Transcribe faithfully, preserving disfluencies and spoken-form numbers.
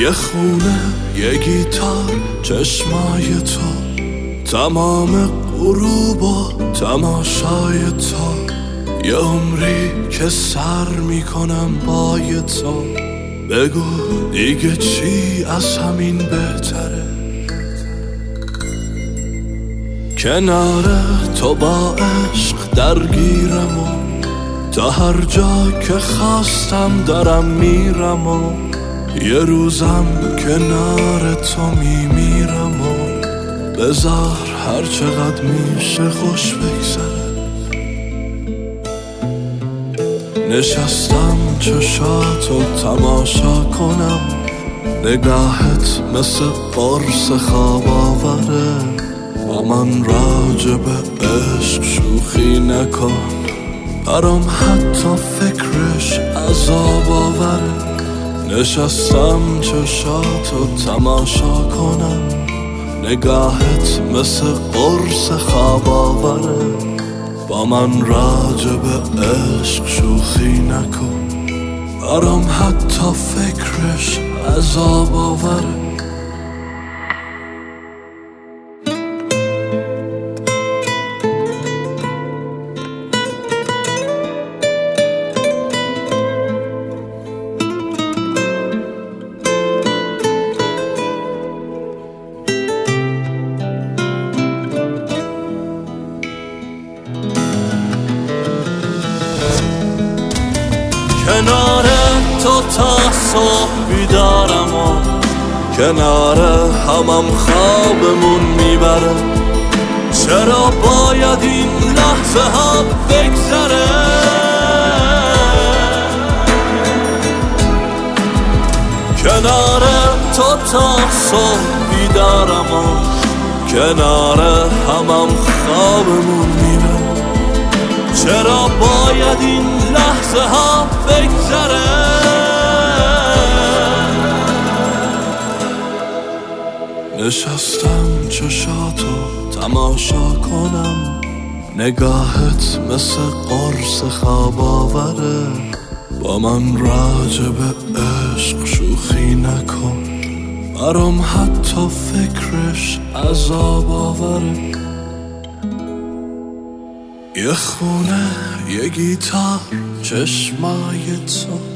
یه خونه، یه گیتار، چشمای تو، تمام غروبا تماشای تو، یه عمری که سر میکنم بای تو. بگو دیگه چی از همین بهتره؟ کنار تو با عشق درگیرم و تا هر جا که خواستم دارم میرم و یه روزم کنار تو میمیرم و بذار هر چقدر میشه خوش بگذره. نشستم چشاتو تماشا کنم، نگاهت مثل قرص خواب آوره. با من راجع به عشق شوخی نکن، برام حتی فکرش عذاب آوره. نشستم چشاتو تماشا کنم، نگاهت مثل قرص خواب آوره. با من راجع به عشق شوخی نکن، برام حتی فکرش عذاب آوره. کنار تو تا صبح بیدارم و کنار همم خوابمون میبره. چرا باید این لحظه ها بگذره؟ کنار تو تا صبح بیدارم و کنار همم خوابمون میبره. چرا باید این لحظه ها بگذره؟ نشستم چشاتو تماشا کنم، نگاهت مثل قرص خواب آوره. با من راجع به عشق شوخی نکن، برام حتی فکرش عذاب آوره. یه خونه، یه گیتار، چشمای تو،